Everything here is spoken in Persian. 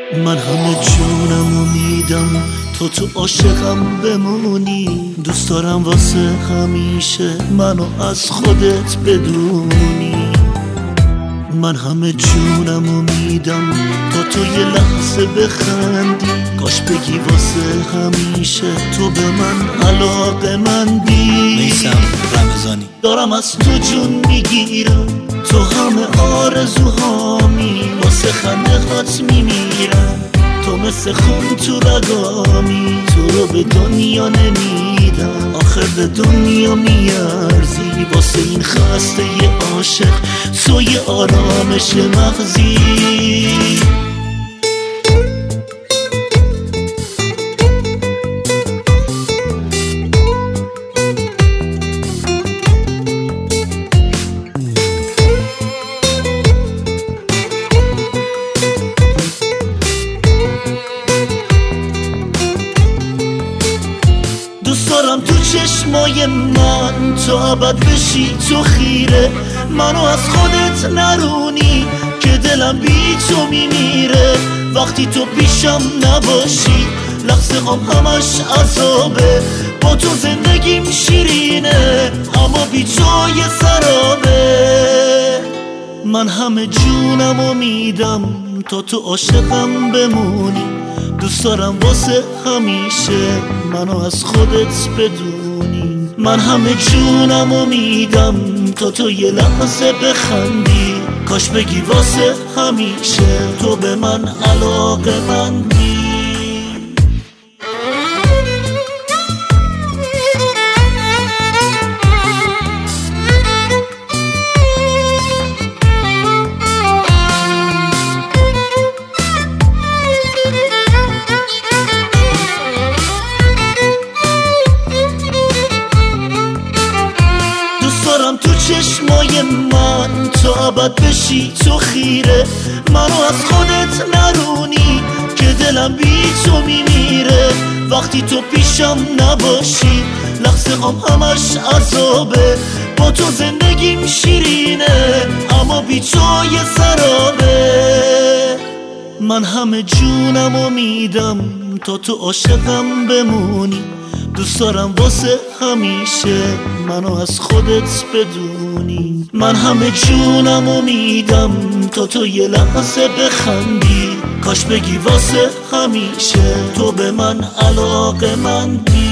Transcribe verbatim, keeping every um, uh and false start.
من همه جونمو میدم تو تو عاشقم بمونی. دوست دارم واسه همیشه منو از خودت بدونی. من همه جونمو میدم تا تو یه لحظه بخندی. کاش بگی واسه همیشه تو به من علاقه‌مندی. میثم رمضانی. دارم از تو جون میگیرم، تو همه آرزوهامی. واسه خنده هات میمیرم، تو مثل خون تو رگامی. تو رو به دنیا نمیدم، آخر به دنیا میارزی. واسه این خسته ی عاشق سوی آرامش مغزی. دوست دارم تو چشمای من تو ابد بشی تو خیره. منو از خودت نرونی که دلم بی تو میمیره. وقتی تو پیشم نباشی لحظه هم همش عذابه. با تو زندگیم شیرینه اما بی تو یه سرابه. من همه جونمو میدم تا تو عاشقم بمونی. دوست دارم واسه همیشه منو از خودت بدونی. من همه جونمو میدم تا تو یه لحظه بخندی. کاش بگی واسه همیشه تو به من علاقه‌مندی. دارم تو چشمای من تو ابد بشی تو خیره. منو از خودت نرونی که دلم بی تو میمیره. وقتی تو پیشم نباشی لحظه هم همش عذابه. با تو زندگیم شیرینه اما بی تو یه سرابه. من همه جونمو میدم تا تو عاشقم بمونی. دوست دارم واسه همیشه منو از خودت بدونی. من همه جونمو میدم تا تو یه لحظه بخندی. کاش بگی واسه همیشه تو به من علاقه‌مندی.